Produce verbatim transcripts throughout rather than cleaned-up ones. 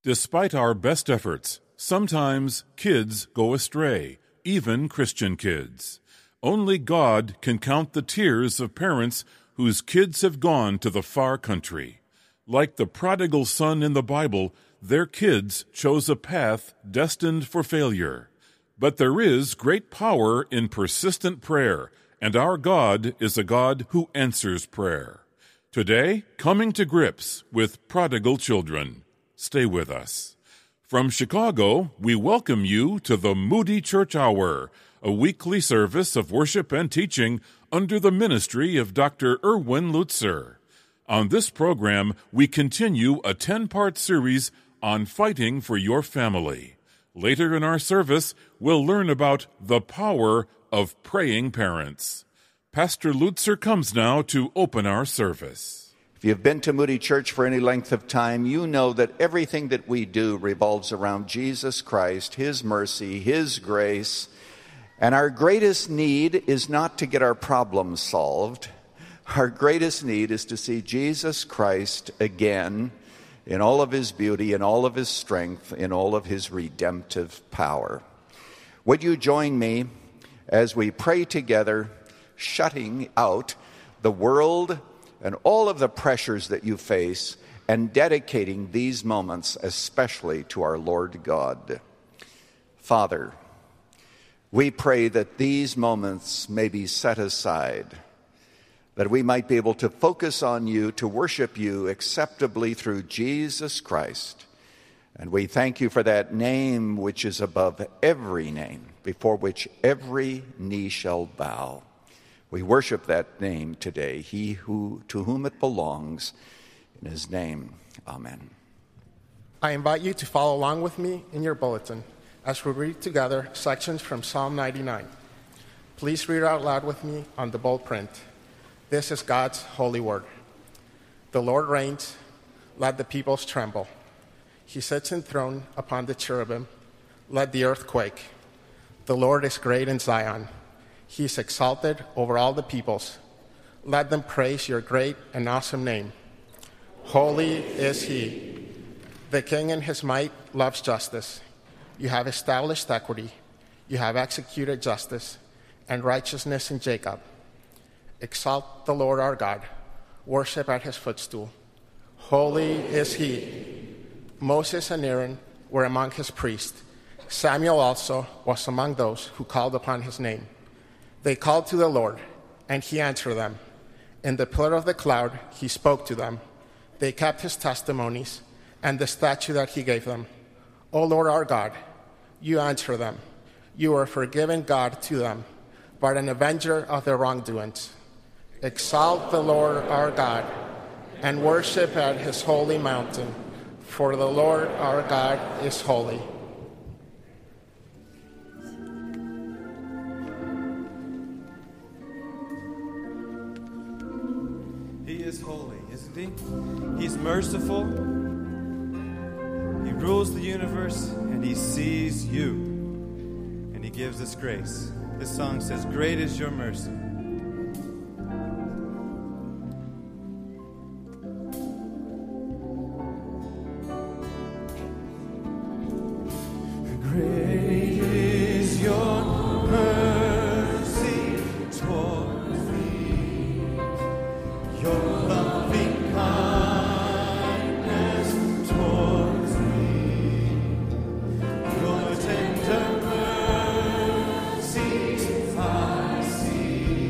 Despite our best efforts, sometimes kids go astray, even Christian kids. Only God can count the tears of parents whose kids have gone to the far country. Like the prodigal son in the Bible, their kids chose a path destined for failure. But there is great power in persistent prayer, and our God is a God who answers prayer. Today, coming to grips with prodigal children. Stay with us. From Chicago, we welcome you to the Moody Church Hour, a weekly service of worship and teaching under the ministry of Doctor Erwin Lutzer. On this program, we continue a ten-part series on fighting for your family. Later in our service, we'll learn about the power of praying parents. Pastor Lutzer comes now to open our service. If you've been to Moody Church for any length of time, you know that everything that we do revolves around Jesus Christ, His mercy, His grace. And our greatest need is not to get our problems solved. Our greatest need is to see Jesus Christ again in all of His beauty, in all of His strength, in all of His redemptive power. Would you join me as we pray together, shutting out the world and all of the pressures that you face, and dedicating these moments especially to our Lord God. Father, we pray that these moments may be set aside, that we might be able to focus on you, to worship you acceptably through Jesus Christ. And we thank you for that name which is above every name, before which every knee shall bow. We worship that name today, he who to whom it belongs, in his name. Amen. I invite you to follow along with me in your bulletin as we read together sections from Psalm ninety-nine. Please read out loud with me on the bold print. This is God's holy word. The Lord reigns, let the peoples tremble. He sits enthroned upon the cherubim, let the earth quake. The Lord is great in Zion. He is exalted over all the peoples. Let them praise your great and awesome name. Holy is He. The King in His might loves justice. You have established equity. You have executed justice and righteousness in Jacob. Exalt the Lord our God. Worship at His footstool. Holy is He. Moses and Aaron were among His priests. Samuel also was among those who called upon His name. They called to the Lord, and He answered them. In the pillar of the cloud, He spoke to them. They kept His testimonies and the statute that He gave them. O Lord our God, you answer them. You are a forgiving God to them, but an avenger of their wrongdoings. Exalt the Lord our God, and worship at His holy mountain, for the Lord our God is holy. He is holy, isn't He? He's merciful. He rules the universe, and He sees you. And He gives us grace. This song says, "Great is your mercy." Great is your mercy towards me. Your loving kindness towards me, your tender mercies I see.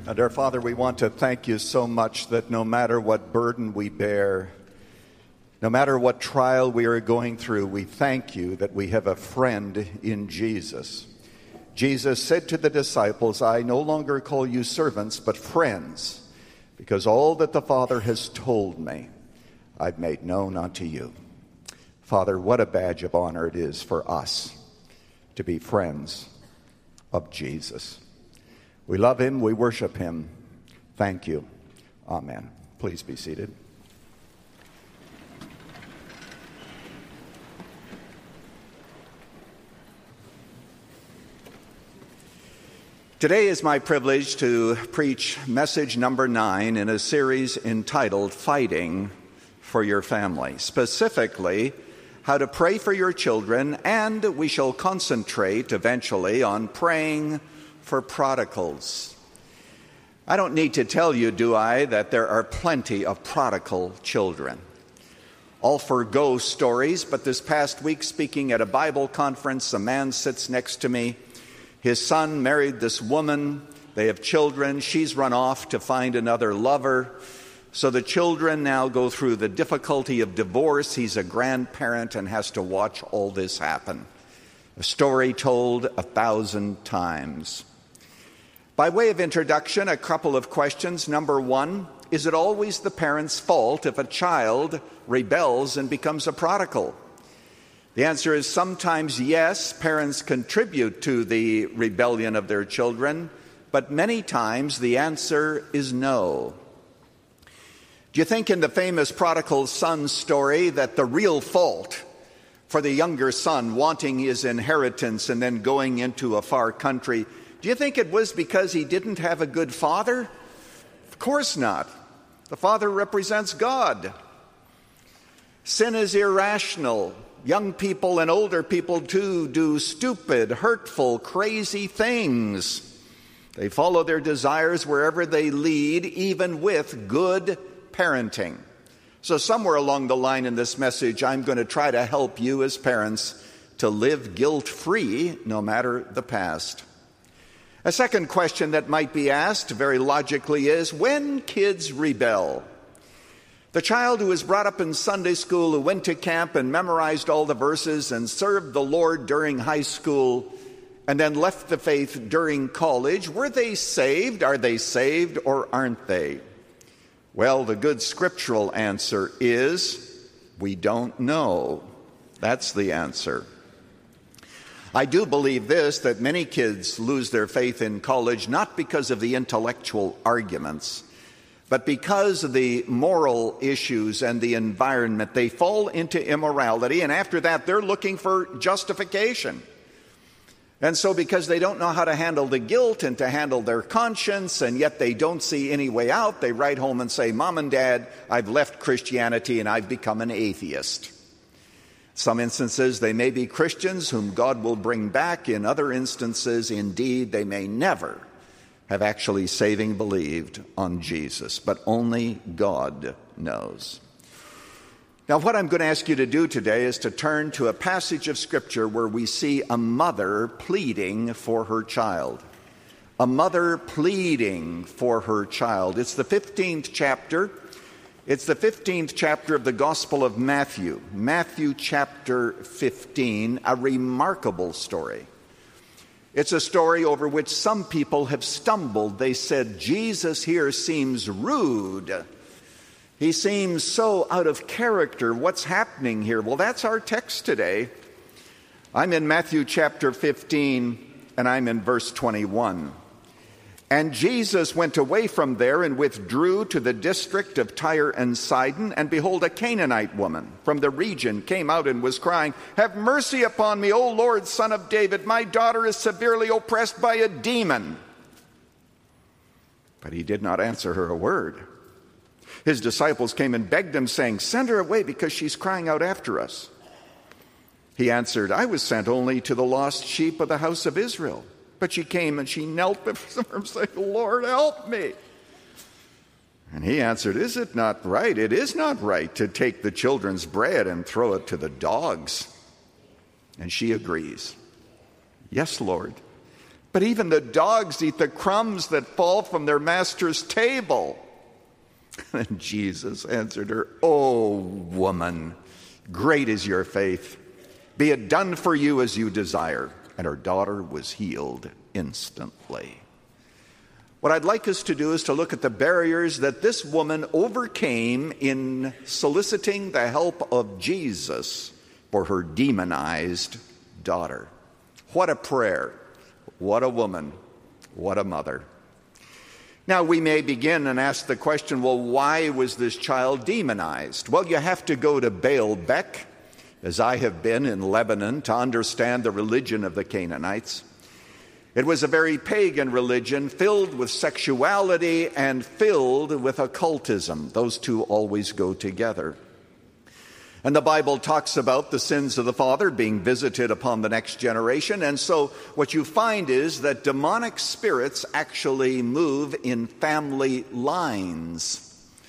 And our Father, we want to thank you so much that no matter what burden we bear, no matter what trial we are going through, we thank you that we have a friend in Jesus. Jesus said to the disciples, I no longer call you servants, but friends, because all that the Father has told me, I've made known unto you. Father, what a badge of honor it is for us to be friends of Jesus. We love him, we worship him. Thank you. Amen. Please be seated. Today is my privilege to preach message number nine in a series entitled Fighting for Your Family. Specifically, how to pray for your children, and we shall concentrate eventually on praying for prodigals. I don't need to tell you, do I, that there are plenty of prodigal children. All for ghost stories, but this past week, speaking at a Bible conference, a man sits next to me. His son married this woman. They have children. She's run off to find another lover. So the children now go through the difficulty of divorce. He's a grandparent and has to watch all this happen. A story told a thousand times. By way of introduction, a couple of questions. Number one, is it always the parent's fault if a child rebels and becomes a prodigal? The answer is sometimes yes, parents contribute to the rebellion of their children, but many times the answer is no. Do you think in the famous prodigal son story that the real fault for the younger son wanting his inheritance and then going into a far country, do you think it was because he didn't have a good father? Of course not. The father represents God. Sin is irrational. Young people and older people, too, do stupid, hurtful, crazy things. They follow their desires wherever they lead, even with good parenting. So somewhere along the line in this message, I'm going to try to help you as parents to live guilt-free no matter the past. A second question that might be asked very logically is, when kids rebel? The child who was brought up in Sunday school, who went to camp and memorized all the verses and served the Lord during high school and then left the faith during college, were they saved? Are they saved or aren't they? Well, the good scriptural answer is, we don't know. That's the answer. I do believe this, that many kids lose their faith in college not because of the intellectual arguments, but because of the moral issues and the environment. They fall into immorality, and after that they're looking for justification. And so because they don't know how to handle the guilt and to handle their conscience, and yet they don't see any way out, they write home and say, Mom and Dad, I've left Christianity and I've become an atheist. Some instances, they may be Christians whom God will bring back. In other instances, indeed, they may never have actually saving believed on Jesus. But only God knows. Now, what I'm going to ask you to do today is to turn to a passage of Scripture where we see a mother pleading for her child. A mother pleading for her child. It's the fifteenth chapter. It's the fifteenth chapter of the Gospel of Matthew. Matthew chapter fifteen, a remarkable story. It's a story over which some people have stumbled. They said, Jesus here seems rude. He seems so out of character. What's happening here? Well, that's our text today. I'm in Matthew chapter fifteen, and I'm in verse twenty-one. And Jesus went away from there and withdrew to the district of Tyre and Sidon. And behold, a Canaanite woman from the region came out and was crying, Have mercy upon me, O Lord, Son of David. My daughter is severely oppressed by a demon. But he did not answer her a word. His disciples came and begged him, saying, Send her away, because she's crying out after us. He answered, I was sent only to the lost sheep of the house of Israel. But she came and she knelt before him, saying, Lord, help me. And he answered, Is it not right? It is not right to take the children's bread and throw it to the dogs. And she agrees. Yes, Lord. But even the dogs eat the crumbs that fall from their master's table. And Jesus answered her, "O woman, great is your faith. Be it done for you as you desire." And her daughter was healed instantly. What I'd like us to do is to look at the barriers that this woman overcame in soliciting the help of Jesus for her demonized daughter. What a prayer. What a woman. What a mother. Now, we may begin and ask the question, well, why was this child demonized? Well, you have to go to Baalbek, as I have been in Lebanon, to understand the religion of the Canaanites. It was a very pagan religion, filled with sexuality and filled with occultism. Those two always go together. And the Bible talks about the sins of the father being visited upon the next generation. And so what you find is that demonic spirits actually move in family lines.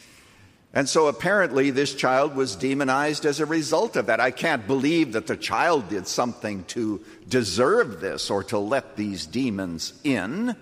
And so apparently this child was demonized as a result of that. I can't believe that the child did something to deserve this or to let these demons in.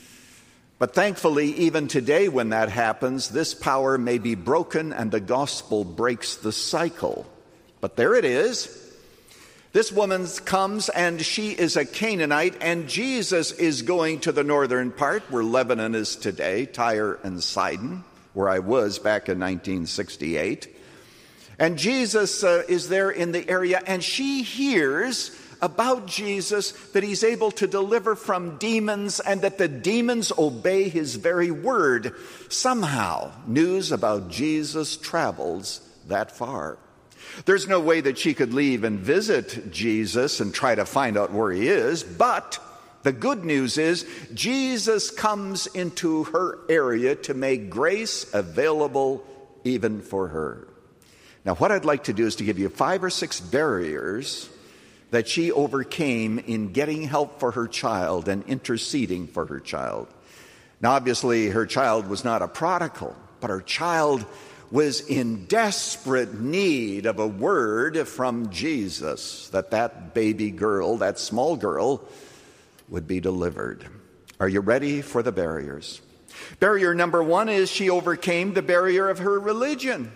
But thankfully, even today when that happens, this power may be broken and the gospel breaks the cycle. But there it is. This woman comes and she is a Canaanite, and Jesus is going to the northern part where Lebanon is today, Tyre and Sidon, where I was back in nineteen sixty-eight. And Jesus uh, is there in the area, and she hears about Jesus, that he's able to deliver from demons and that the demons obey his very word. Somehow, news about Jesus travels that far. There's no way that she could leave and visit Jesus and try to find out where he is, but the good news is Jesus comes into her area to make grace available even for her. Now, what I'd like to do is to give you five or six barriers that she overcame in getting help for her child and interceding for her child. Now, obviously, her child was not a prodigal, but her child was in desperate need of a word from Jesus, that that baby girl, that small girl, would be delivered. Are you ready for the barriers? Barrier number one is she overcame the barrier of her religion.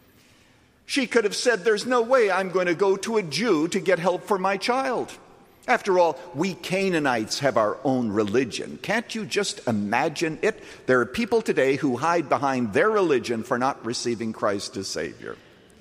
She could have said, there's no way I'm going to go to a Jew to get help for my child. After all, we Canaanites have our own religion. Can't you just imagine it? There are people today who hide behind their religion for not receiving Christ as Savior.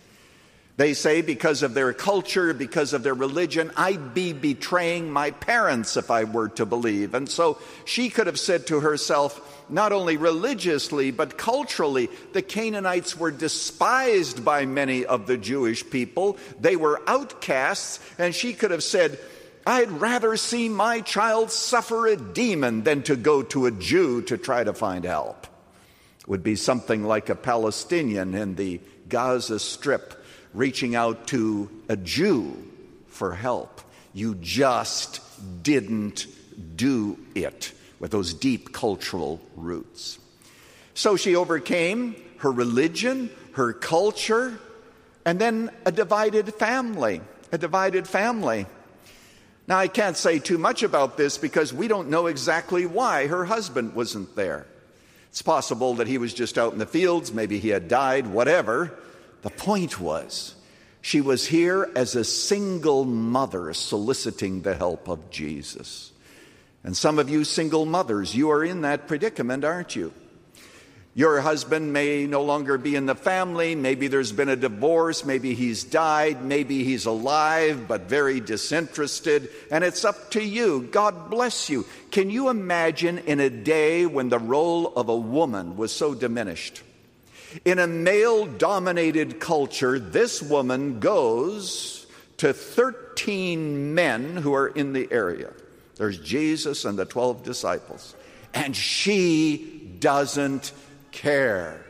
They say because of their culture, because of their religion, I'd be betraying my parents if I were to believe. And so she could have said to herself, not only religiously, but culturally, the Canaanites were despised by many of the Jewish people. They were outcasts, and she could have said, I'd rather see my child suffer a demon than to go to a Jew to try to find help. It would be something like a Palestinian in the Gaza Strip reaching out to a Jew for help. You just didn't do it with those deep cultural roots. So she overcame her religion, her culture, and then a divided family, a divided family. Now, I can't say too much about this because we don't know exactly why her husband wasn't there. It's possible that he was just out in the fields, maybe he had died, whatever. The point was, she was here as a single mother soliciting the help of Jesus. And some of you single mothers, you are in that predicament, aren't you? Your husband may no longer be in the family. Maybe there's been a divorce. Maybe he's died. Maybe he's alive, but very disinterested. And it's up to you. God bless you. Can you imagine in a day when the role of a woman was so diminished? In a male-dominated culture, this woman goes to thirteen men who are in the area. There's Jesus and the twelve disciples. And she doesn't care.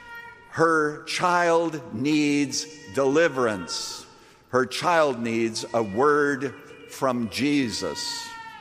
Her child needs deliverance. Her child needs a word from Jesus.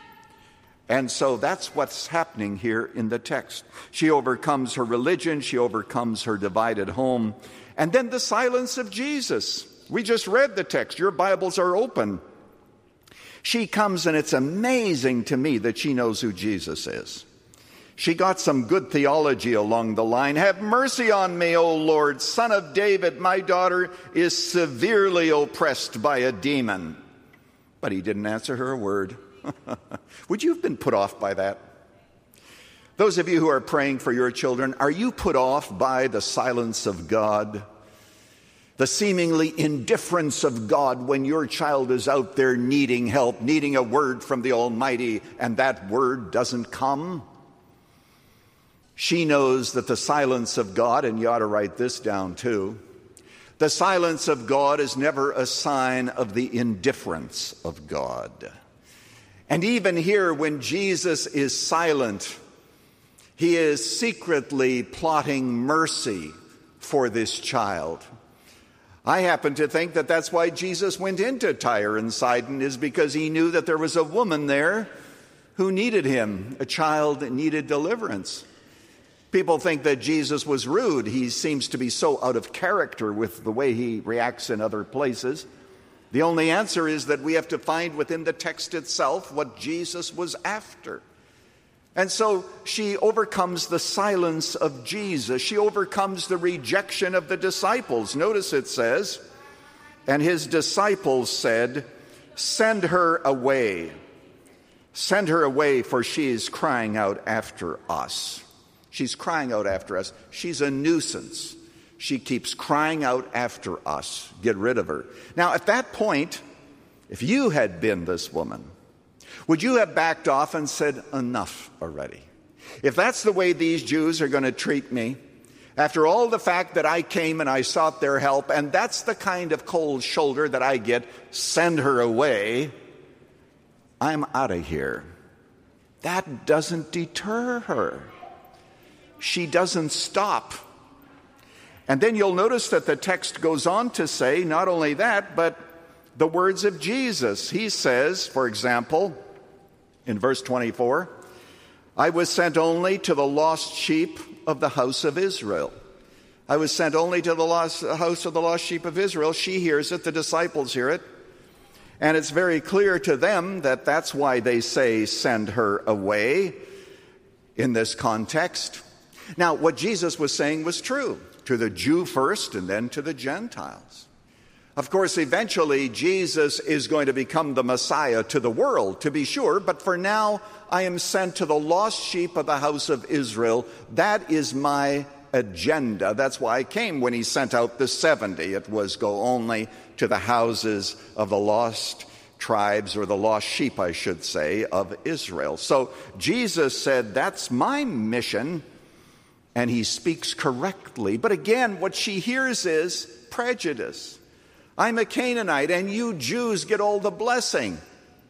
And so that's what's happening here in the text. She overcomes her religion. She overcomes her divided home. And then the silence of Jesus. We just read the text. Your Bibles are open. She comes, and it's amazing to me that she knows who Jesus is. She got some good theology along the line. Have mercy on me, O Lord, Son of David. My daughter is severely oppressed by a demon. But he didn't answer her a word. Would you have been put off by that? Those of you who are praying for your children, are you put off by the silence of God? The seemingly indifference of God when your child is out there needing help, needing a word from the Almighty, and that word doesn't come? She knows that the silence of God, and you ought to write this down too, the silence of God is never a sign of the indifference of God. And even here, when Jesus is silent, he is secretly plotting mercy for this child. I happen to think that that's why Jesus went into Tyre and Sidon, is because he knew that there was a woman there who needed him, a child that needed deliverance. People think that Jesus was rude. He seems to be so out of character with the way he reacts in other places. The only answer is that we have to find within the text itself what Jesus was after. And so she overcomes the silence of Jesus. She overcomes the rejection of the disciples. Notice it says, and his disciples said, "Send her away. Send her away, for she is crying out after us." She's crying out after us. She's a nuisance. She keeps crying out after us. Get rid of her. Now, at that point, if you had been this woman, would you have backed off and said, enough already? If that's the way these Jews are going to treat me, after all the fact that I came and I sought their help, and that's the kind of cold shoulder that I get, send her away, I'm out of here. That doesn't deter her. She doesn't stop. And then you'll notice that the text goes on to say not only that, but the words of Jesus. He says, for example, in verse twenty-four, I was sent only to the lost sheep of the house of Israel. I was sent only to the lost house of the lost sheep of Israel. She hears it, the disciples hear it. And it's very clear to them that that's why they say, send her away in this context. Now, what Jesus was saying was true, to the Jew first and then to the Gentiles. Of course, eventually, Jesus is going to become the Messiah to the world, to be sure, but for now, I am sent to the lost sheep of the house of Israel. That is my agenda. That's why I came when he sent out the seventy. It was go only to the houses of the lost tribes, or the lost sheep, I should say, of Israel. So Jesus said, that's my mission. And he speaks correctly. But again, what she hears is prejudice. I'm a Canaanite, and you Jews get all the blessing.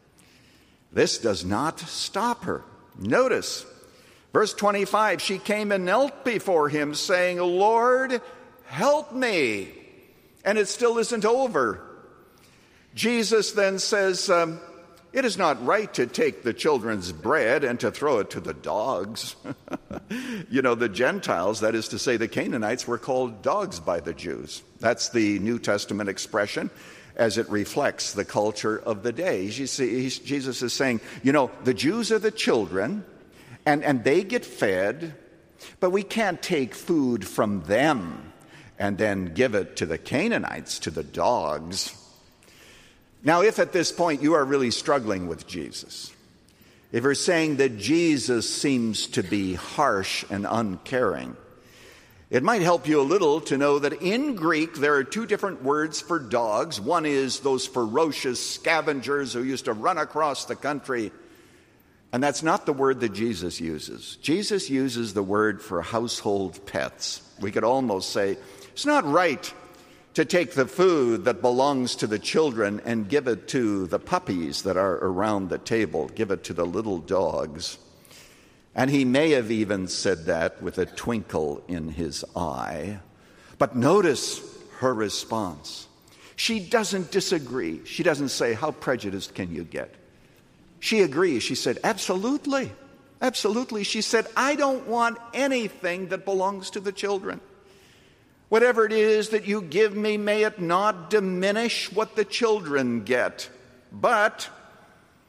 This does not stop her. Notice, verse twenty-five, she came and knelt before him, saying, Lord, help me. And it still isn't over. Jesus then says, um, it is not right to take the children's bread and to throw it to the dogs. You know, the Gentiles, that is to say the Canaanites, were called dogs by the Jews. That's the New Testament expression as it reflects the culture of the day. You see, Jesus is saying, you know, the Jews are the children, and, and they get fed, but we can't take food from them and then give it to the Canaanites, to the dogs. Now, if at this point you are really struggling with Jesus, if you're saying that Jesus seems to be harsh and uncaring, it might help you a little to know that in Greek there are two different words for dogs. One is those ferocious scavengers who used to run across the country, and that's not the word that Jesus uses. Jesus uses the word for household pets. We could almost say it's not right to take the food that belongs to the children and give it to the puppies that are around the table, give it to the little dogs. And he may have even said that with a twinkle in his eye. But notice her response. She doesn't disagree. She doesn't say, how prejudiced can you get? She agrees. She said, absolutely, absolutely. She said, I don't want anything that belongs to the children. Whatever it is that you give me, may it not diminish what the children get. But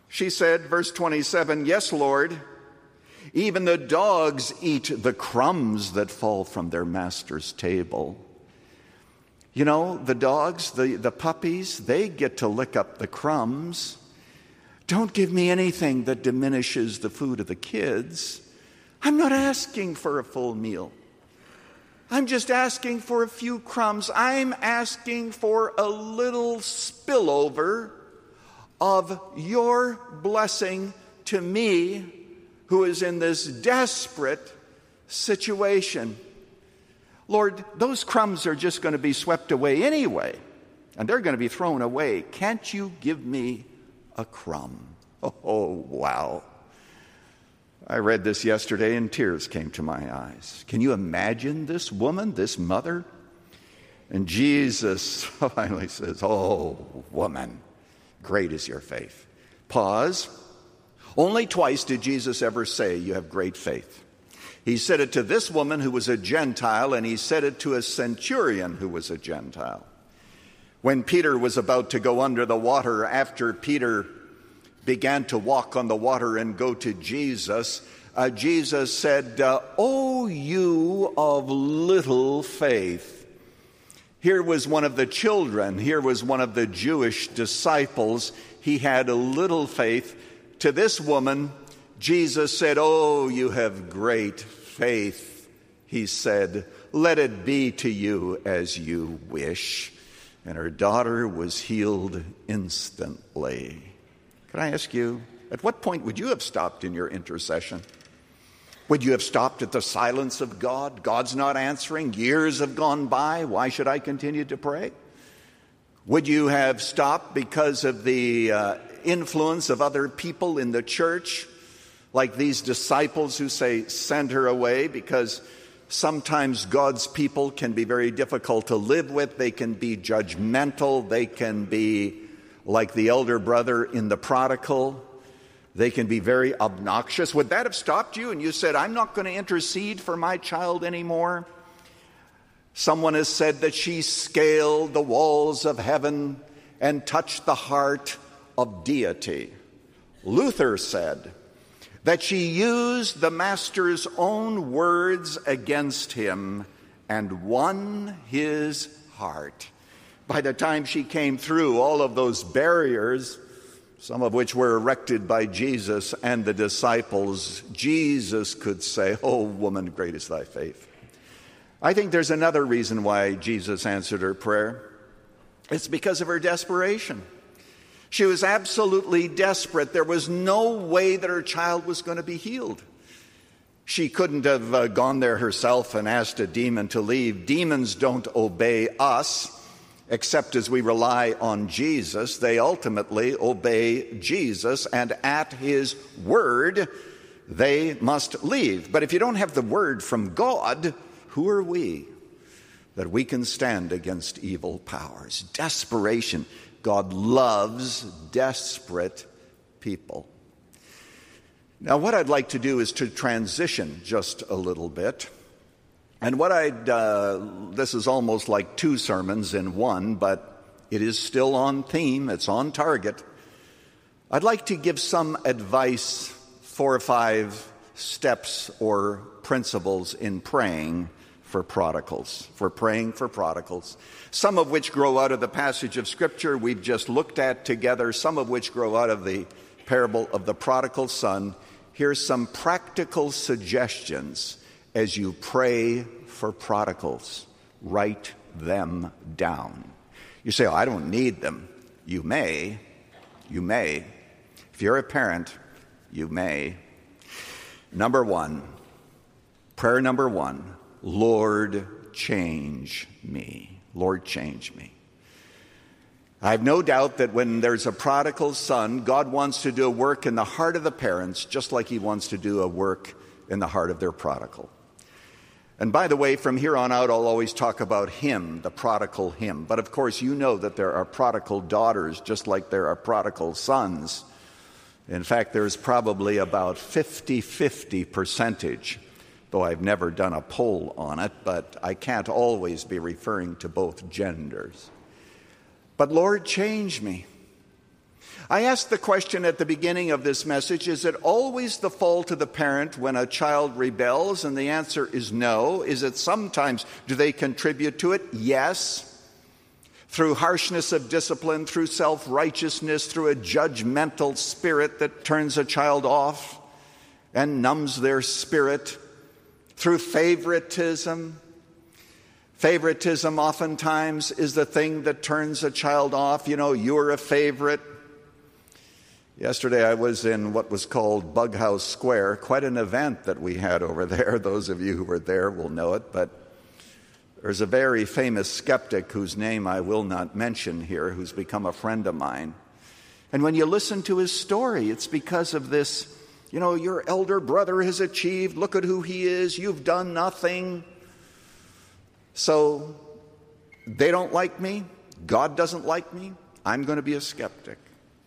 She said, verse twenty-seven, "Yes, Lord, even the dogs eat the crumbs that fall from their master's table." You know, the dogs, the, the puppies, they get to lick up the crumbs. Don't give me anything that diminishes the food of the kids. I'm not asking for a full meal. I'm just asking for a few crumbs. I'm asking for a little spillover of your blessing to me, who is in this desperate situation. Lord, those crumbs are just going to be swept away anyway, and they're going to be thrown away. Can't you give me a crumb? Oh, wow. I read this yesterday and tears came to my eyes. Can you imagine this woman, this mother? And Jesus finally says, "Oh, woman, great is your faith." Pause. Only twice did Jesus ever say, "You have great faith." He said it to this woman who was a Gentile, and he said it to a centurion who was a Gentile. When Peter was about to go under the water, after Peter began to walk on the water and go to Jesus, uh, Jesus said, uh, "Oh, you of little faith." Here was one of the children. Here was one of the Jewish disciples. He had a little faith. To this woman, Jesus said, "Oh, you have great faith." He said, "Let it be to you as you wish." And her daughter was healed instantly. Can I ask you, at what point would you have stopped in your intercession? Would you have stopped at the silence of God? God's not answering. Years have gone by. Why should I continue to pray? Would you have stopped because of the uh, influence of other people in the church, like these disciples who say, "Send her away," because sometimes God's people can be very difficult to live with. They can be judgmental. They can be like the elder brother in the prodigal. They can be very obnoxious. Would that have stopped you and you said, "I'm not going to intercede for my child anymore"? Someone has said that she scaled the walls of heaven and touched the heart of deity. Luther said that she used the master's own words against him and won his heart. By the time she came through all of those barriers, some of which were erected by Jesus and the disciples, Jesus could say, "Oh, woman, great is thy faith." I think there's another reason why Jesus answered her prayer. It's because of her desperation. She was absolutely desperate. There was no way that her child was going to be healed. She couldn't have uh, gone there herself and asked a demon to leave. Demons don't obey us, except as we rely on Jesus. They ultimately obey Jesus, and at his word, they must leave. But if you don't have the word from God, who are we that we can stand against evil powers? Desperation. God loves desperate people. Now, what I'd like to do is to transition just a little bit. And what I'd, uh, this is almost like two sermons in one, but it is still on theme, it's on target. I'd like to give some advice, four or five steps or principles in praying for prodigals, for praying for prodigals, some of which grow out of the passage of Scripture we've just looked at together, some of which grow out of the parable of the prodigal son. Here's some practical suggestions as you pray for prodigals. Write them down. You say, "Oh, I don't need them." You may. You may. If you're a parent, you may. Number one, prayer number one, Lord, change me. Lord, change me. I have no doubt that when there's a prodigal son, God wants to do a work in the heart of the parents, just like he wants to do a work in the heart of their prodigal. And by the way, from here on out, I'll always talk about him, the prodigal him. But of course, you know that there are prodigal daughters, just like there are prodigal sons. In fact, there's probably about fifty-fifty percentage, though I've never done a poll on it, but I can't always be referring to both genders. But Lord, change me. I asked the question at the beginning of this message, is it always the fault of the parent when a child rebels? And the answer is no. Is it sometimes, do they contribute to it? Yes. Through harshness of discipline, through self-righteousness, through a judgmental spirit that turns a child off and numbs their spirit, through favoritism. Favoritism oftentimes is the thing that turns a child off. You know, you're a favorite. Yesterday I was in what was called Bughouse Square, quite an event that we had over there. Those of you who were there will know it, but there's a very famous skeptic whose name I will not mention here, who's become a friend of mine. And when you listen to his story, it's because of this, you know, your elder brother has achieved, look at who he is, you've done nothing. So they don't like me, God doesn't like me, I'm going to be a skeptic.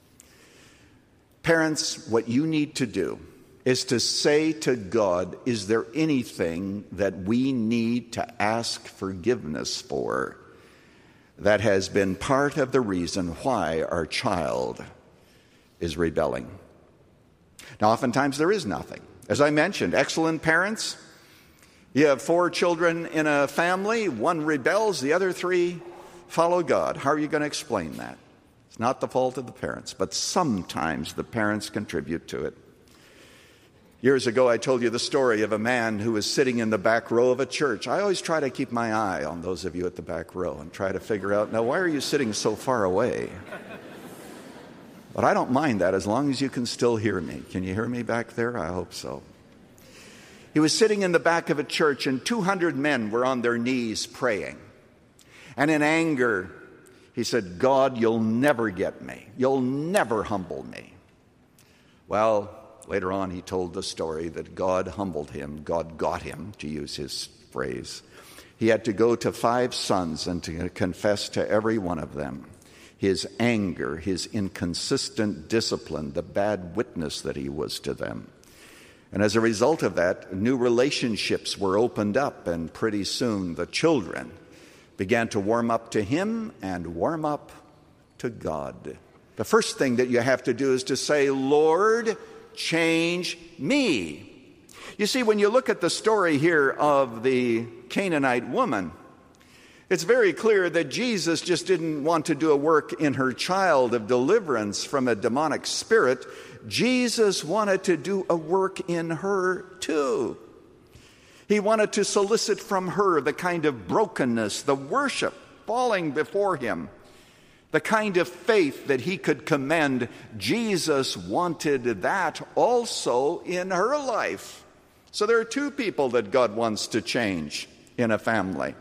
Parents, what you need to do is to say to God, is there anything that we need to ask forgiveness for that has been part of the reason why our child is rebelling? Now, oftentimes there is nothing. As I mentioned, excellent parents, you have four children in a family, one rebels, the other three follow God. How are you going to explain that? It's not the fault of the parents, but sometimes the parents contribute to it. Years ago, I told you the story of a man who was sitting in the back row of a church. I always try to keep my eye on those of you at the back row and try to figure out, now, why are you sitting so far away? But I don't mind that as long as you can still hear me. Can you hear me back there? I hope so. He was sitting in the back of a church, and two hundred men were on their knees praying. And in anger, he said, God, you'll never get me. You'll never humble me. Well, later on he told the story that God humbled him. God got him, to use his phrase. He had to go to five sons and to confess to every one of them his anger, his inconsistent discipline, the bad witness that he was to them. And as a result of that, new relationships were opened up, and pretty soon the children began to warm up to him and warm up to God. The first thing that you have to do is to say, Lord, change me. You see, when you look at the story here of the Canaanite woman, it's very clear that Jesus just didn't want to do a work in her child of deliverance from a demonic spirit. Jesus wanted to do a work in her too. He wanted to solicit from her the kind of brokenness, the worship falling before him, the kind of faith that he could commend. Jesus wanted that also in her life. So there are two people that God wants to change in a family.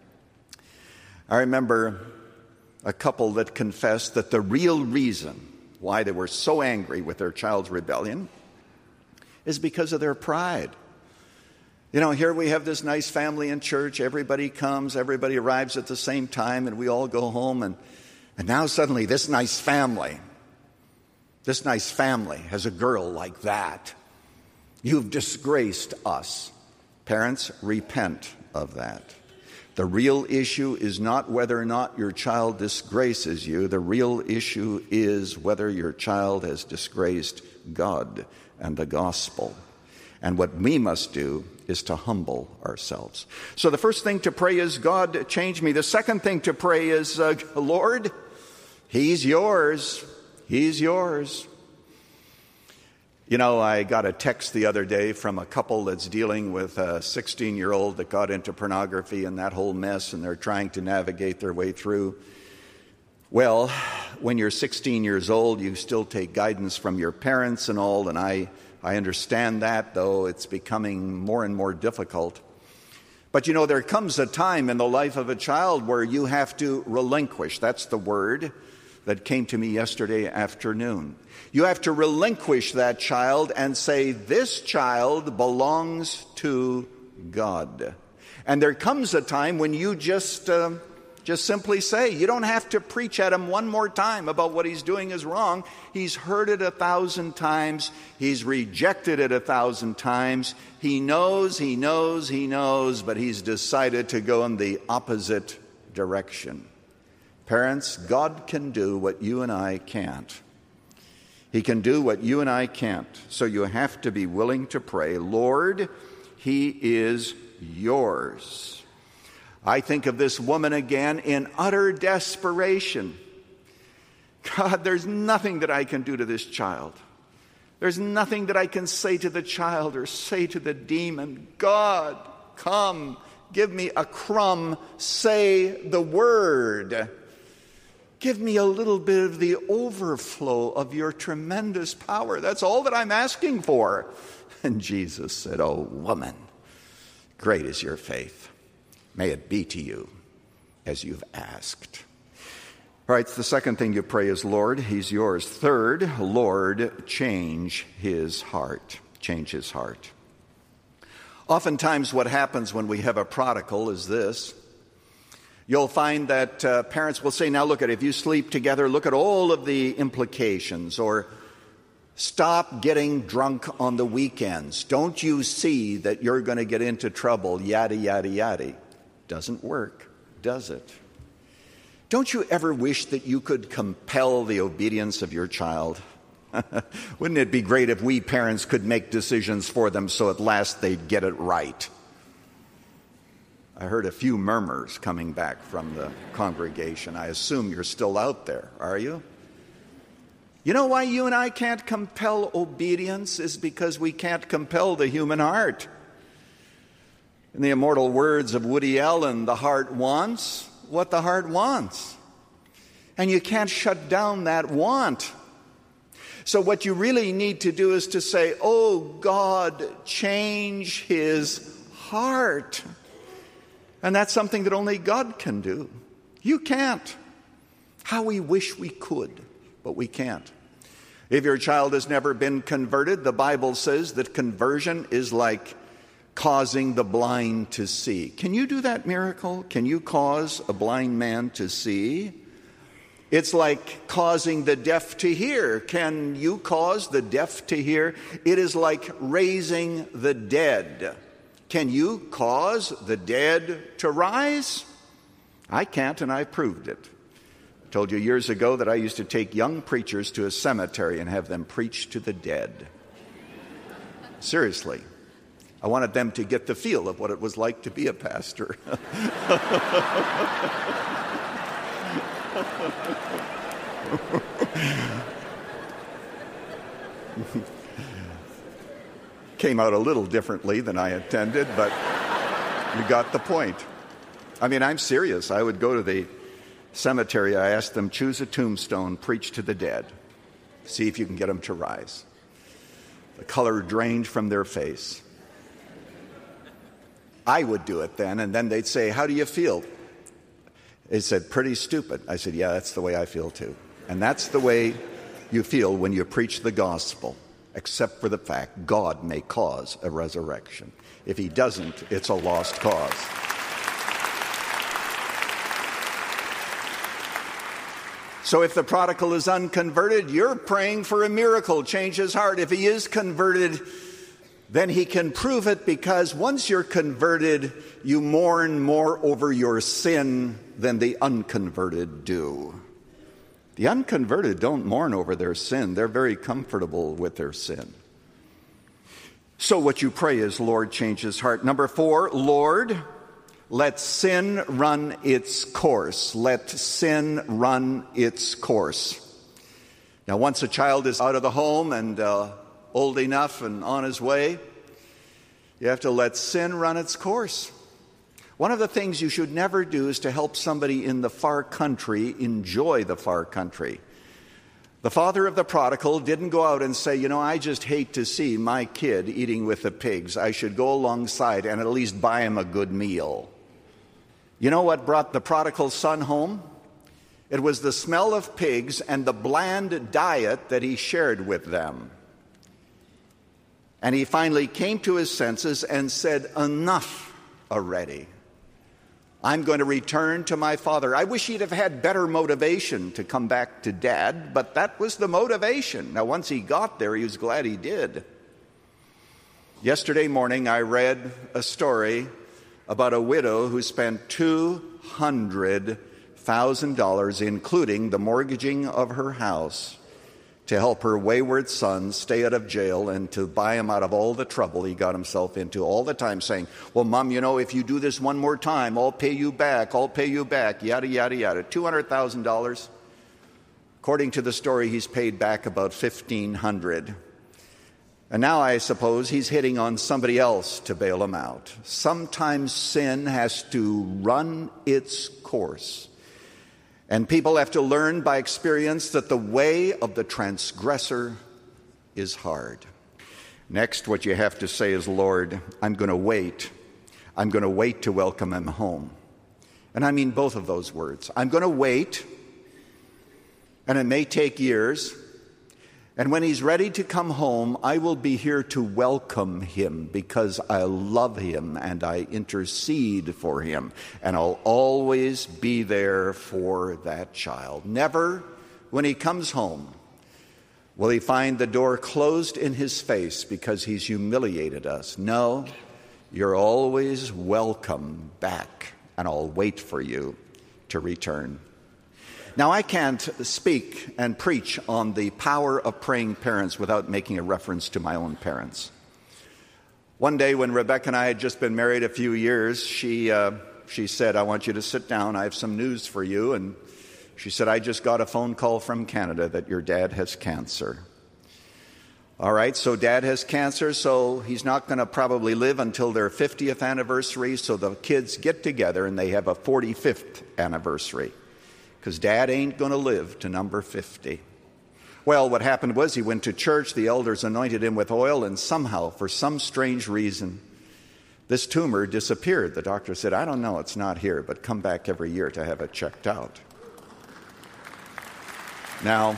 I remember a couple that confessed that the real reason why they were so angry with their child's rebellion is because of their pride. You know, here we have this nice family in church. Everybody comes, everybody arrives at the same time, and we all go home. And, and now suddenly this nice family, this nice family has a girl like that. You've disgraced us. Parents, repent of that. The real issue is not whether or not your child disgraces you. The real issue is whether your child has disgraced God and the gospel. And what we must do is to humble ourselves. So the first thing to pray is, God, change me. The second thing to pray is, uh, Lord, he's yours. He's yours. You know, I got a text the other day from a couple that's dealing with a sixteen-year-old that got into pornography and that whole mess, and they're trying to navigate their way through. Well, when you're sixteen years old, you still take guidance from your parents and all, and I, I understand that, though it's becoming more and more difficult. But, you know, there comes a time in the life of a child where you have to relinquish. That's the word that came to me yesterday afternoon. You have to relinquish that child and say, this child belongs to God. And there comes a time when you just uh, just simply say, you don't have to preach at him one more time about what he's doing is wrong. He's heard it a thousand times. He's rejected it a thousand times. He knows, he knows, he knows, but he's decided to go in the opposite direction. Parents, God can do what you and I can't. He can do what you and I can't. So you have to be willing to pray, Lord, he is yours. I think of this woman again in utter desperation. God, there's nothing that I can do to this child. There's nothing that I can say to the child or say to the demon. God, come, give me a crumb, say the word. Give me a little bit of the overflow of your tremendous power. That's all that I'm asking for. And Jesus said, oh, woman, great is your faith. May it be to you as you've asked. All right, the second thing you pray is, Lord, he's yours. Third, Lord, change his heart. Change his heart. Oftentimes what happens when we have a prodigal is this. You'll find that uh, parents will say, now look at it, if you sleep together, look at all of the implications. Or stop getting drunk on the weekends. Don't you see that you're going to get into trouble? Yada, yada, yada. Doesn't work, does it? Don't you ever wish that you could compel the obedience of your child? Wouldn't it be great if we parents could make decisions for them so at last they'd get it right? I heard a few murmurs coming back from the congregation. I assume you're still out there, are you? You know why you and I can't compel obedience is because we can't compel the human heart. In the immortal words of Woody Allen, the heart wants what the heart wants. And you can't shut down that want. So what you really need to do is to say, oh God, change his heart. And that's something that only God can do. You can't. How we wish we could, but we can't. If your child has never been converted, the Bible says that conversion is like causing the blind to see. Can you do that miracle? Can you cause a blind man to see? It's like causing the deaf to hear. Can you cause the deaf to hear? It is like raising the dead. Can you cause the dead to rise? I can't, and I proved it. I told you years ago that I used to take young preachers to a cemetery and have them preach to the dead. Seriously. I wanted them to get the feel of what it was like to be a pastor. Came out a little differently than I intended, but you got the point. I mean, I'm serious. I would go to the cemetery. I asked them, choose a tombstone, preach to the dead. See if you can get them to rise. The color drained from their face. I would do it then, and then they'd say, how do you feel? They said, pretty stupid. I said, yeah, that's the way I feel too. And that's the way you feel when you preach the gospel, except for the fact God may cause a resurrection. If he doesn't, it's a lost cause. So if the prodigal is unconverted, you're praying for a miracle, change his heart. If he is converted, then he can prove it, because once you're converted, you mourn more over your sin than the unconverted do. The unconverted don't mourn over their sin. They're very comfortable with their sin. So what you pray is, Lord, change his heart. Number four, Lord, let sin run its course. Let sin run its course. Now, once a child is out of the home and uh, old enough and on his way, you have to let sin run its course. One of the things you should never do is to help somebody in the far country enjoy the far country. The father of the prodigal didn't go out and say, you know, I just hate to see my kid eating with the pigs. I should go alongside and at least buy him a good meal. You know what brought the prodigal son home? It was the smell of pigs and the bland diet that he shared with them. And he finally came to his senses and said, enough already. I'm going to return to my father. I wish he'd have had better motivation to come back to Dad, but that was the motivation. Now, once he got there, he was glad he did. Yesterday morning, I read a story about a widow who spent two hundred thousand dollars, including the mortgaging of her house, to help her wayward son stay out of jail and to buy him out of all the trouble he got himself into, all the time saying, well, Mom, you know, if you do this one more time, I'll pay you back, I'll pay you back, yada, yada, yada. two hundred thousand dollars. According to the story, he's paid back about fifteen hundred dollars. And now I suppose he's hitting on somebody else to bail him out. Sometimes sin has to run its course. And people have to learn by experience that the way of the transgressor is hard. Next, what you have to say is, Lord, I'm going to wait. I'm going to wait to welcome him home. And I mean both of those words. I'm going to wait, and it may take years. And when he's ready to come home, I will be here to welcome him because I love him and I intercede for him. And I'll always be there for that child. Never, when he comes home, will he find the door closed in his face because he's humiliated us. No, you're always welcome back, and I'll wait for you to return. Now, I can't speak and preach on the power of praying parents without making a reference to my own parents. One day when Rebecca and I had just been married a few years, she uh, she said, I want you to sit down. I have some news for you. And she said, I just got a phone call from Canada that your dad has cancer. All right, so Dad has cancer, so he's not going to probably live until their fiftieth anniversary. So the kids get together and they have a forty-fifth anniversary. Because Dad ain't going to live to number fifty. Well, what happened was he went to church, the elders anointed him with oil, and somehow, for some strange reason, this tumor disappeared. The doctor said, I don't know, it's not here, but come back every year to have it checked out. Now,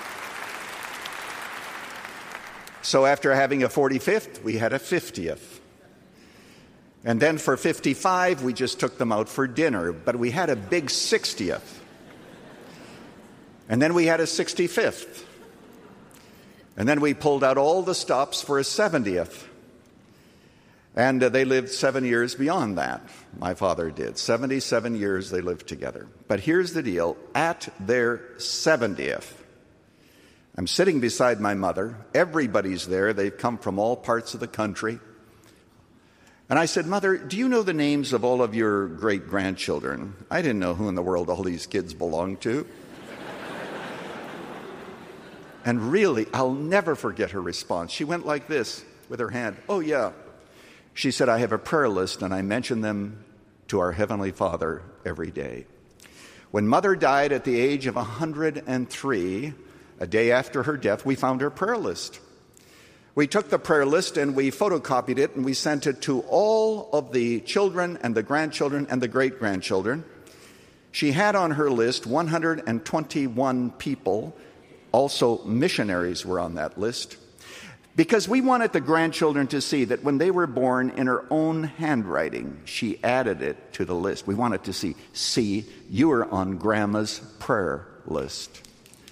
so after having a forty-fifth, we had a fiftieth. And then for fifty-five, we just took them out for dinner, but we had a big sixtieth. And then we had a sixty-fifth. And then we pulled out all the stops for a seventieth. And uh, they lived seven years beyond that. My father did. seventy-seven years they lived together. But here's the deal. At their seventieth, I'm sitting beside my mother. Everybody's there. They've come from all parts of the country. And I said, Mother, do you know the names of all of your great-grandchildren? I didn't know who in the world all these kids belonged to. And really, I'll never forget her response. She went like this with her hand. Oh, yeah. She said, I have a prayer list, and I mention them to our Heavenly Father every day. When Mother died at the age of one hundred three, a day after her death, we found her prayer list. We took the prayer list and we photocopied it, and we sent it to all of the children and the grandchildren and the great-grandchildren. She had on her list one hundred twenty-one people. Also, missionaries were on that list, because we wanted the grandchildren to see that when they were born in her own handwriting, she added it to the list. We wanted to see, see, you were on Grandma's prayer list.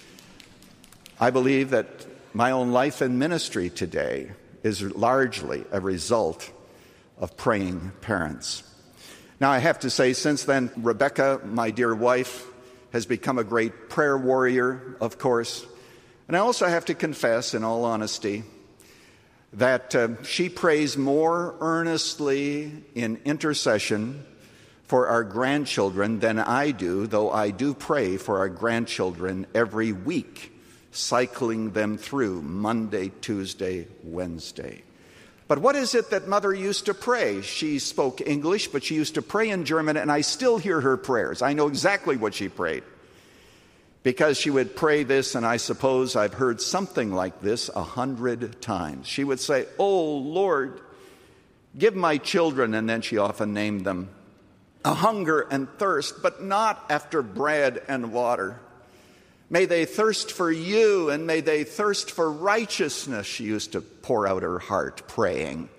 I believe that my own life and ministry today is largely a result of praying parents. Now, I have to say, since then, Rebecca, my dear wife, has become a great prayer warrior, of course. And I also have to confess, in all honesty, that uh, she prays more earnestly in intercession for our grandchildren than I do, though I do pray for our grandchildren every week, cycling them through Monday, Tuesday, Wednesday. But what is it that Mother used to pray? She spoke English, but she used to pray in German, and I still hear her prayers. I know exactly what she prayed, because she would pray this, and I suppose I've heard something like this a hundred times. She would say, "Oh, Lord, give my children," and then she often named them, "a hunger and thirst, but not after bread and water. May they thirst for you, and may they thirst for righteousness." She used to pour out her heart praying.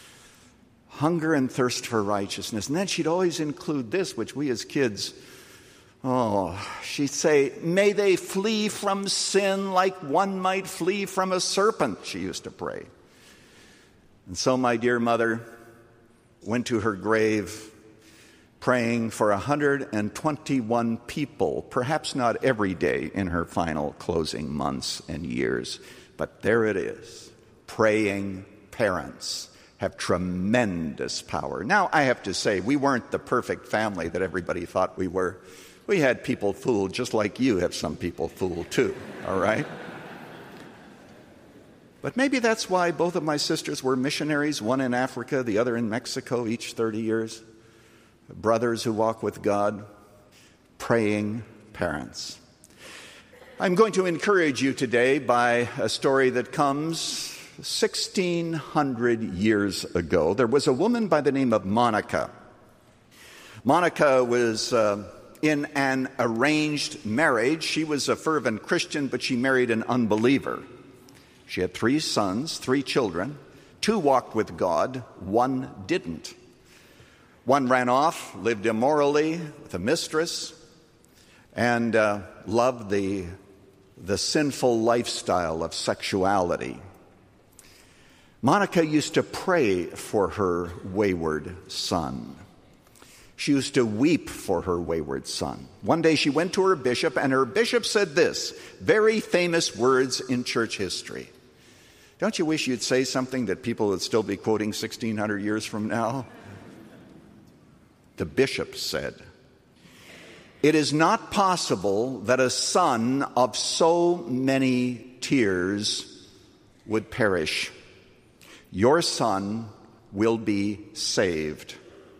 Hunger and thirst for righteousness. And then she'd always include this, which we as kids, oh, she'd say, "May they flee from sin like one might flee from a serpent," she used to pray. And so my dear mother went to her grave praying for one hundred twenty-one people, perhaps not every day in her final closing months and years, but there it is. Praying parents have tremendous power. Now, I have to say, we weren't the perfect family that everybody thought we were. We had people fooled, just like you have some people fooled too, all right? But maybe that's why both of my sisters were missionaries, one in Africa, the other in Mexico, each thirty years. Brothers who walk with God, praying parents. I'm going to encourage you today by a story that comes sixteen hundred years ago. There was a woman by the name of Monica. Monica was uh, in an arranged marriage. She was a fervent Christian, but she married an unbeliever. She had three sons, three children. Two walked with God, one didn't. One ran off, lived immorally with a mistress, and uh, loved the, the sinful lifestyle of sexuality. Monica used to pray for her wayward son. She used to weep for her wayward son. One day she went to her bishop, and her bishop said this, very famous words in church history. Don't you wish you'd say something that people would still be quoting sixteen hundred years from now? The bishop said, "It is not possible that a son of so many tears would perish. Your son will be saved."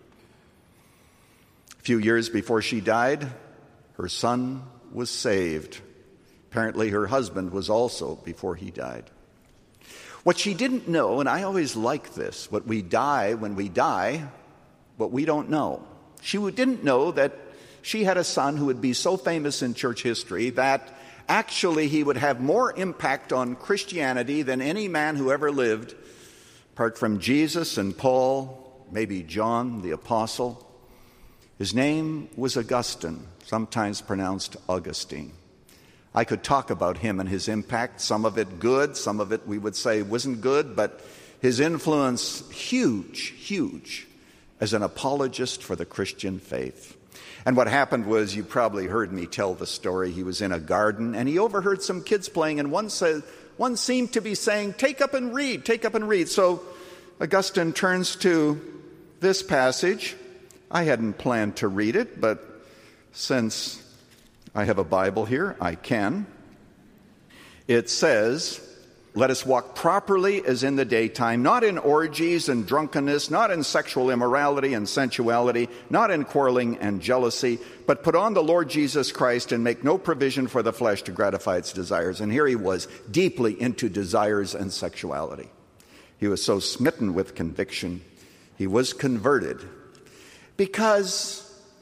A few years before she died, her son was saved. Apparently her husband was also before he died. What she didn't know, and I always like this, what we die when we die, what we don't know. She didn't know that she had a son who would be so famous in church history that actually he would have more impact on Christianity than any man who ever lived, apart from Jesus and Paul, maybe John the Apostle. His name was Augustine, sometimes pronounced Augustine. I could talk about him and his impact, some of it good, some of it we would say wasn't good, but his influence huge, huge as an apologist for the Christian faith. And what happened was, you probably heard me tell the story, he was in a garden and he overheard some kids playing, and one said, one seemed to be saying, "Take up and read, take up and read." So Augustine turns to this passage. I hadn't planned to read it, but since I have a Bible here, I can. It says, "Let us walk properly as in the daytime, not in orgies and drunkenness, not in sexual immorality and sensuality, not in quarreling and jealousy, but put on the Lord Jesus Christ and make no provision for the flesh to gratify its desires." And here he was, deeply into desires and sexuality. He was so smitten with conviction, he was converted, because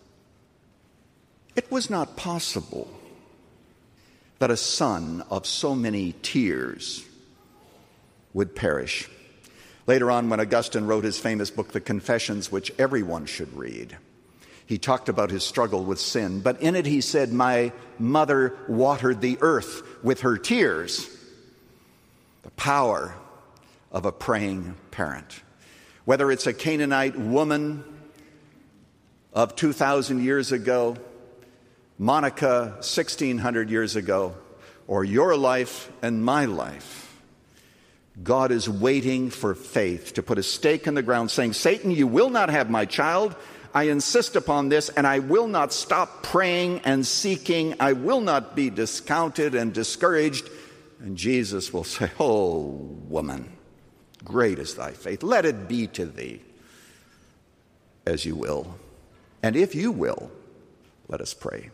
it was not possible that a son of so many tears would perish. Later on, when Augustine wrote his famous book, The Confessions, which everyone should read, he talked about his struggle with sin. But in it he said, "My mother watered the earth with her tears." The power of a praying parent. Whether it's a Canaanite woman of two thousand years ago, Monica sixteen hundred years ago, or your life and my life, God is waiting for faith to put a stake in the ground saying, "Satan, you will not have my child. I insist upon this, and I will not stop praying and seeking. I will not be discounted and discouraged." And Jesus will say, "Oh, woman, great is thy faith. Let it be to thee as you will." And if you will, let us pray.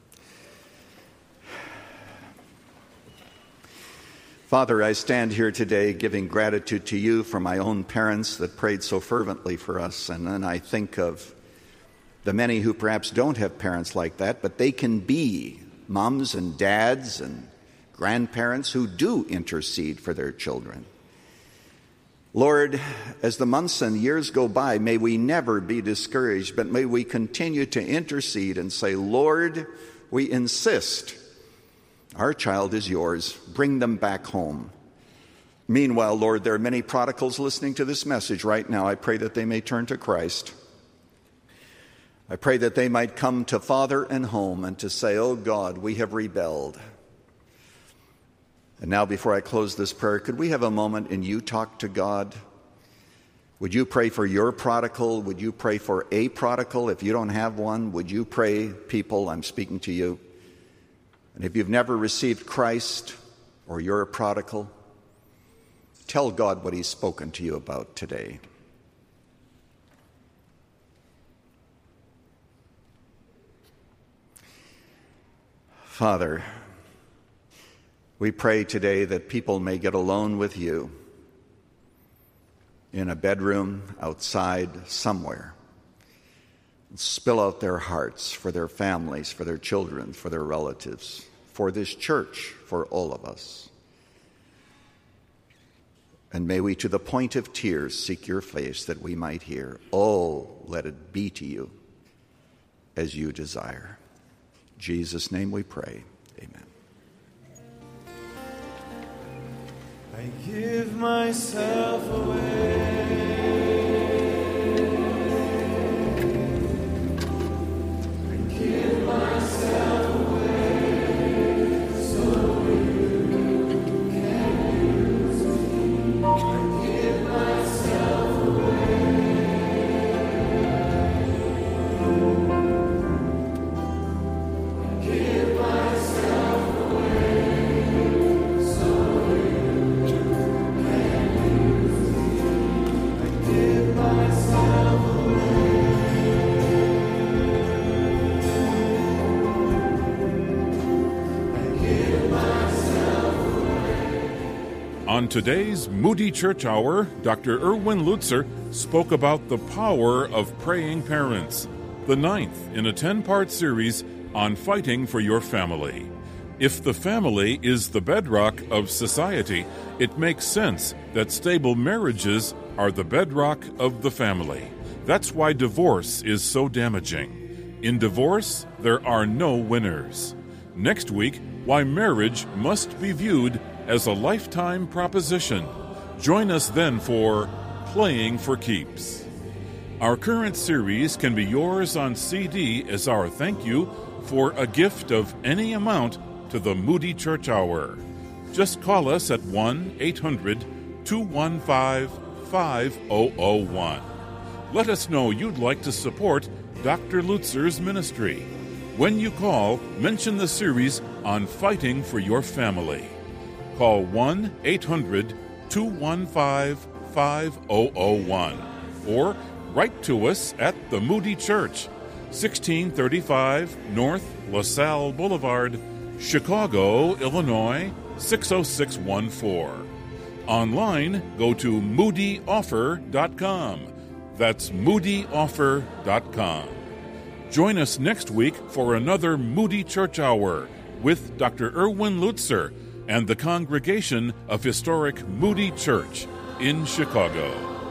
Father, I stand here today giving gratitude to you for my own parents that prayed so fervently for us. And then I think of the many who perhaps don't have parents like that, but they can be moms and dads and grandparents who do intercede for their children. Lord, as the months and years go by, may we never be discouraged, but may we continue to intercede and say, "Lord, we insist. Our child is yours. Bring them back home." Meanwhile, Lord, there are many prodigals listening to this message right now. I pray that they may turn to Christ. I pray that they might come to Father and home and to say, oh God, we have rebelled. And now before I close this prayer, could we have a moment and you talk to God? Would you pray for your prodigal? Would you pray for a prodigal? If you don't have one, would you pray, people? I'm speaking to you. And if you've never received Christ or you're a prodigal, tell God what he's spoken to you about today. Father, we pray today that people may get alone with you in a bedroom, outside, somewhere, and spill out their hearts for their families, for their children, for their relatives, for this church, for all of us. And may we, to the point of tears, seek your face that we might hear, oh, let it be to you as you desire. In Jesus' name we pray. Amen. I give myself away. I give myself away so you can use me. I give myself away. I give myself away so you On today's Moody Church Hour, Doctor Erwin Lutzer spoke about the power of praying parents, the ninth in a ten-part series on fighting for your family. If the family is the bedrock of society, it makes sense that stable marriages are the bedrock of the family. That's why divorce is so damaging. In divorce, there are no winners. Next week, why marriage must be viewed as a lifetime proposition. Join us then for Playing for Keeps. Our current series can be yours on C D as our thank you for a gift of any amount to the Moody Church Hour. Just call us at one eight hundred two one five five zero zero one. Let us know you'd like to support Doctor Lutzer's ministry. When you call, mention the series on fighting for your family. Call one eight hundred two one five five zero zero one or write to us at the Moody Church, sixteen thirty-five North LaSalle Boulevard, Chicago, Illinois, six oh six one four. Online, go to moody offer dot com. That's moody offer dot com. Join us next week for another Moody Church Hour with Doctor Erwin Lutzer and the congregation of historic Moody Church in Chicago.